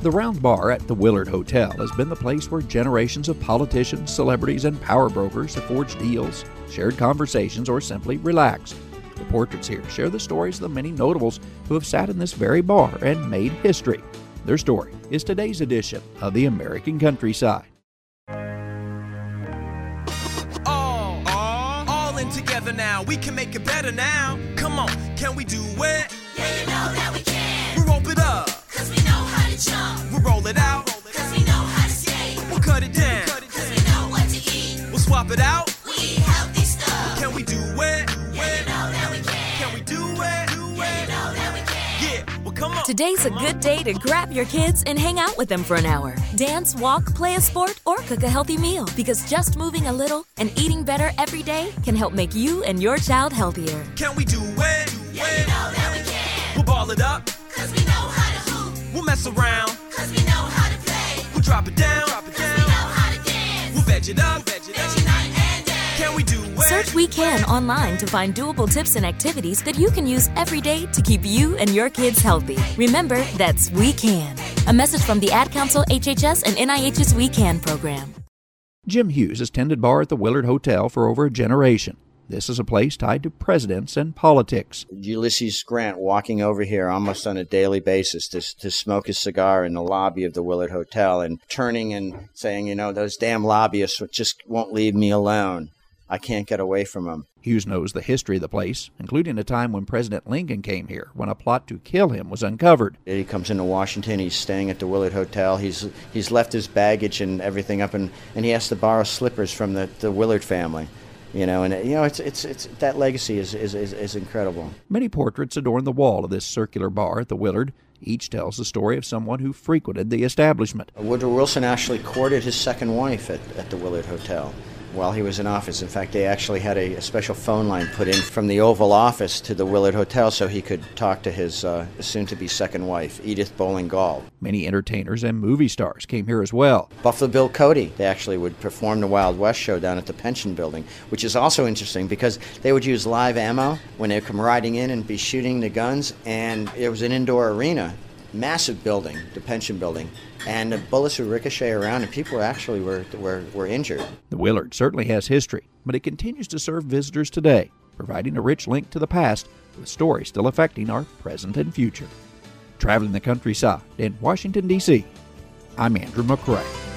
The Round Bar at the Willard Hotel has been the place where generations of politicians, celebrities, and power brokers have forged deals, shared conversations, or simply relaxed. The portraits here share the stories of the many notables who have sat in this very bar and made history. Their story is today's edition of the American Countryside. All in together now, we can make it better now. Come on, can we do it? Yeah, you know that we can. We'll rope it up, cause we know how to jump. we'll roll it out, Cause we know how to skate. we'll cut it down, Cause we know what to eat. we'll swap it out. We eat healthy stuff. Can we do it? Yeah, you know that we can. Can we do it? Yeah, you know that we can. Yeah, well come on. Today's a good day to grab your kids and hang out with them for an hour. Dance, walk, play a sport, or cook a healthy meal. Because just moving a little and eating better every day can help make you and your child healthier. Can we do it? Yeah, you know that we can. We'll ball it up, Cause we know how to hoop. we'll mess around, Cause we know how to play. we'll drop it down, Cause we know how to dance. we'll veg it up. Veggie night and day. Can we do it? Search We Can online to find doable tips and activities that you can use every day to keep you and your kids healthy. Remember, that's We Can. A message from the Ad Council, HHS, and NIH's We Can program. Jim Hughes has tended bar at the Willard Hotel for over a generation. This is a place tied to presidents and politics. Ulysses Grant walking over here almost on a daily basis to smoke his cigar in the lobby of the Willard Hotel and turning and saying, you know, those damn lobbyists just won't leave me alone. I can't get away from them. Hughes knows the history of the place, including a time when President Lincoln came here when a plot to kill him was uncovered. He comes into Washington, he's staying at the Willard Hotel, he's left his baggage and everything up, and he has to borrow slippers from the Willard family. You know, and it's that legacy is incredible. Many portraits adorn the wall of this circular bar at the Willard. Each tells the story of someone who frequented the establishment. Woodrow Wilson actually courted his second wife at the Willard Hotel while he was in office. In fact, they actually had a special phone line put in from the Oval Office to the Willard Hotel so he could talk to his soon-to-be second wife, Edith Bowling Gall. Many entertainers and movie stars came here as well. Buffalo Bill Cody, they actually would perform the Wild West show down at the Pension Building, which is also interesting because they would use live ammo when they would come riding in and be shooting the guns, and it was an indoor arena. Massive building, the Pension Building, and the bullets would ricochet around, and people actually were injured. The Willard certainly has history, but it continues to serve visitors today, providing a rich link to the past with stories still affecting our present and future. Traveling the countryside in Washington, D.C., I'm Andrew McCrae.